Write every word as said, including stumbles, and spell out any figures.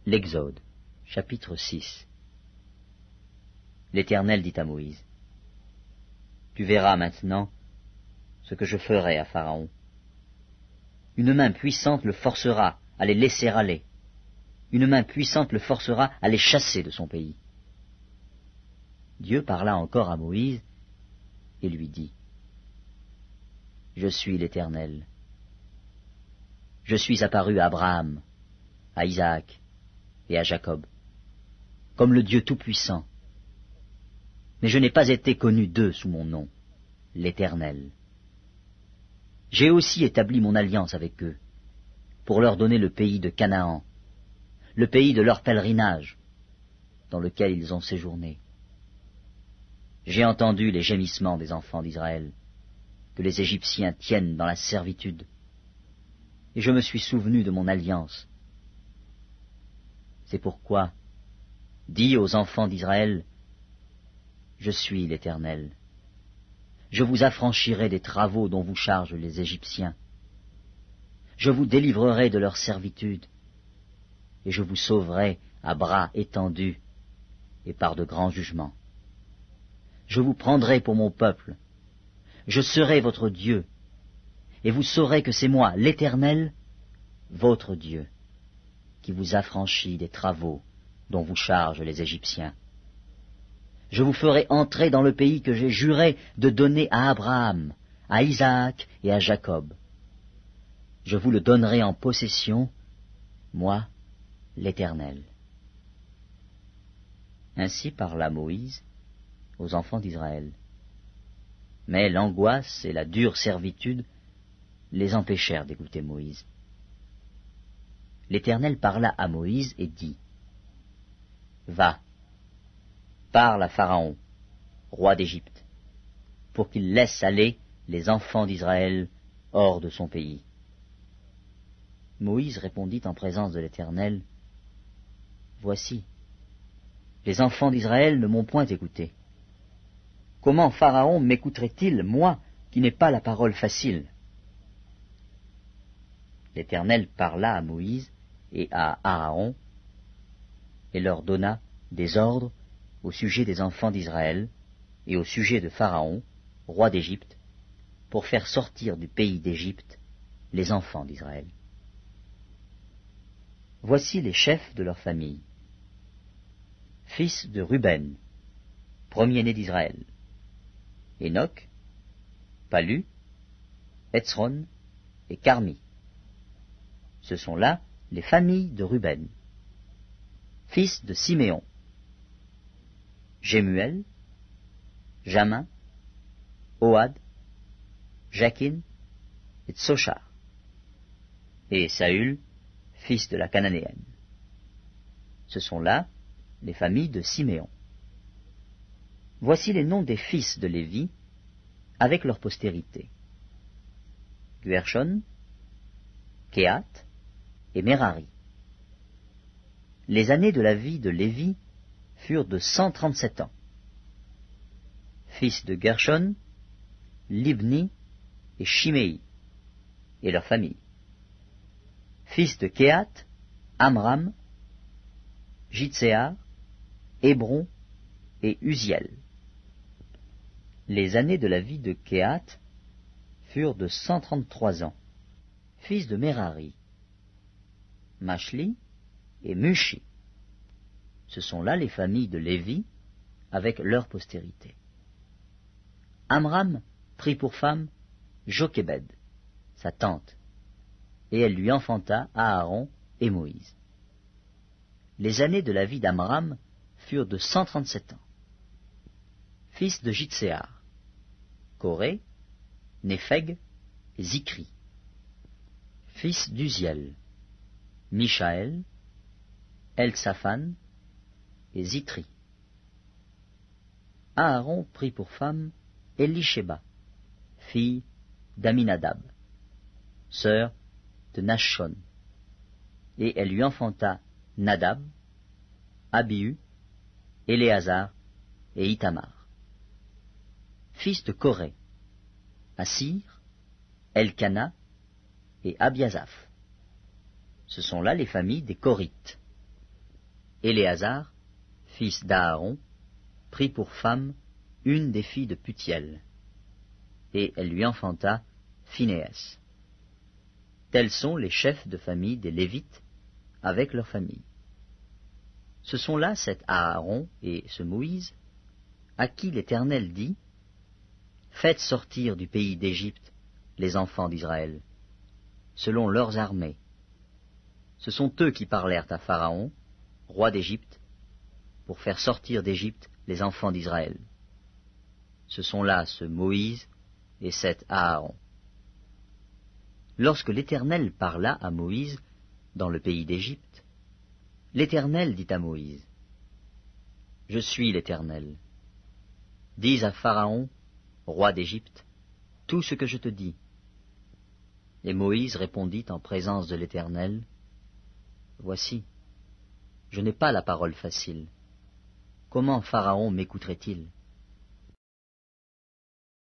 L'Exode, chapitre six. L'Éternel dit à Moïse, « Tu verras maintenant ce que je ferai à Pharaon. Une main puissante le forcera à les laisser aller. Une main puissante le forcera à les chasser de son pays. » Dieu parla encore à Moïse et lui dit, « Je suis l'Éternel. Je suis apparu à Abraham, à Isaac et à Jacob, comme le Dieu Tout-Puissant. Mais je n'ai pas été connu d'eux sous mon nom, l'Éternel. J'ai aussi établi mon alliance avec eux, pour leur donner le pays de Canaan, le pays de leur pèlerinage, dans lequel ils ont séjourné. J'ai entendu les gémissements des enfants d'Israël, que les Égyptiens tiennent dans la servitude, et je me suis souvenu de mon alliance. C'est pourquoi, dis aux enfants d'Israël, je suis l'Éternel. Je vous affranchirai des travaux dont vous chargent les Égyptiens. Je vous délivrerai de leur servitude, et je vous sauverai à bras étendus et par de grands jugements. Je vous prendrai pour mon peuple, je serai votre Dieu, et vous saurez que c'est moi, l'Éternel, votre Dieu, qui vous affranchit des travaux dont vous chargent les Égyptiens. Je vous ferai entrer dans le pays que j'ai juré de donner à Abraham, à Isaac et à Jacob. Je vous le donnerai en possession, moi, l'Éternel. » Ainsi parla Moïse aux enfants d'Israël. Mais l'angoisse et la dure servitude les empêchèrent d'écouter Moïse. L'Éternel parla à Moïse et dit, « Va, parle à Pharaon, roi d'Égypte, pour qu'il laisse aller les enfants d'Israël hors de son pays. » Moïse répondit en présence de l'Éternel, « Voici, les enfants d'Israël ne m'ont point écouté. Comment Pharaon m'écouterait-il, moi, qui n'ai pas la parole facile ?» L'Éternel parla à Moïse et à Aaron, et leur donna des ordres au sujet des enfants d'Israël et au sujet de Pharaon, roi d'Égypte, pour faire sortir du pays d'Égypte les enfants d'Israël. Voici les chefs de leur famille. Fils de Ruben, premier-né d'Israël, Enoch, Palu, Hetzron et Carmi. Ce sont là les familles de Ruben. Fils de Siméon, Jémuel, Jamin, Ohad, Jakin et Tsochar, et Saül, fils de la Cananéenne. Ce sont là les familles de Siméon. Voici les noms des fils de Lévi, avec leur postérité. Guershon, Kehat et Merari. Les années de la vie de Lévi furent de cent trente-sept ans. Fils de Gershon, Libni et Shimei, et leurs familles. Fils de Kehat, Amram, Jitséar, Hébron et Uziel. Les années de la vie de Kehat furent de cent trente-trois ans. Fils de Merari, Mashli et Mushi. Ce sont là les familles de Lévi, avec leur postérité. Amram prit pour femme Jochébed, sa tante, et elle lui enfanta Aaron et Moïse. Les années de la vie d'Amram furent de cent trente-sept ans. Fils de Jitséar, Coré, Népheg et Zikri. Fils d'Uziel, Mishaël, Elsaphan et Zitri. Aaron prit pour femme Elisheba, fille d'Aminadab, sœur de Nachshon, et elle lui enfanta Nadab, Abihu, Éléazar et Itamar. Fils de Coré, Assir, Elkana et Abiasaph. Ce sont là les familles des Corites. Éléazar, fils d'Aaron, prit pour femme une des filles de Putiel, et elle lui enfanta Phinéas. Tels sont les chefs de famille des Lévites, avec leurs familles. Ce sont là cet Aaron et ce Moïse, à qui l'Éternel dit, « Faites sortir du pays d'Égypte les enfants d'Israël, selon leurs armées. » Ce sont eux qui parlèrent à Pharaon, roi d'Égypte, pour faire sortir d'Égypte les enfants d'Israël. Ce sont là ce Moïse et cet Aaron. Lorsque l'Éternel parla à Moïse dans le pays d'Égypte, l'Éternel dit à Moïse, « Je suis l'Éternel. Dis à Pharaon, roi d'Égypte, tout ce que je te dis. » Et Moïse répondit en présence de l'Éternel, « Voici, je n'ai pas la parole facile. Comment Pharaon m'écouterait-il ?